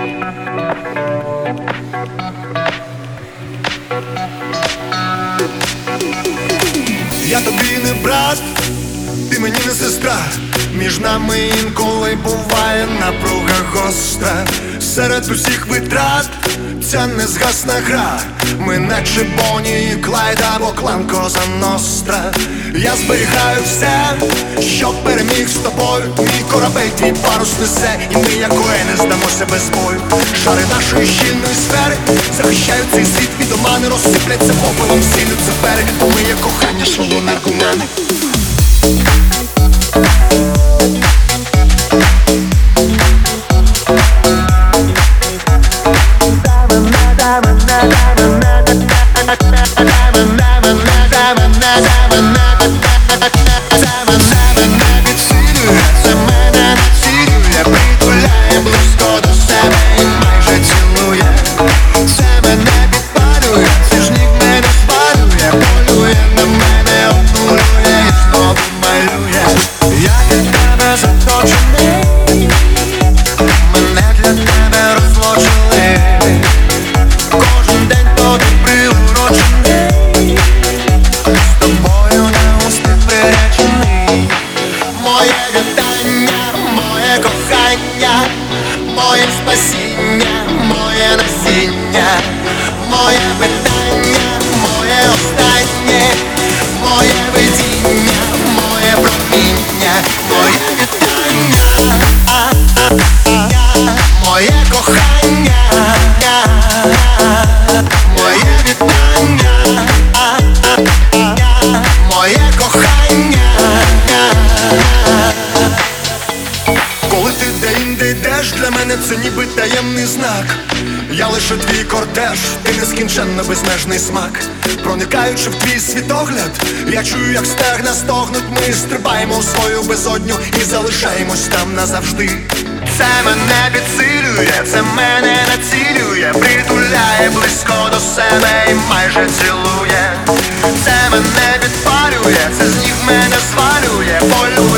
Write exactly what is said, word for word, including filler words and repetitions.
Я тобі не брат, ти мені не сестра. Між нами інколи буває напруга гостра. Серед усіх витрат ця незгасна гра. Ми наче Бонні і Клайд або клан Коза Ностра. Я зберігаю все, що переміг з тобою. Мій корабель твій парус несе, і ми, як воїни, здамося без бою. Шари нашої щільної сфери захищають цей світ від омани, розсипляться попелом, зіллються берег. Ми, як кохання, шло наркомани. Моє спасіння, моє насіння, моє питання, моє останнє, моє видіння, моє проміння, моє вітання, моє кохання, моє вітання, моє кохання. Коли ти де-інде йдеш, для мене це ніби таємний знак. Я лише твій кортеж, ти нескінченно безмежний смак. Проникаючи в твій світогляд, я чую, як стегна стогнуть. Ми стрибаємо в свою безодню і залишаємось там назавжди. Це мене підсилює, це мене націлює, притуляє близько до себе і майже цілує. Це мене підпалює, це з ніг мене звалює, полює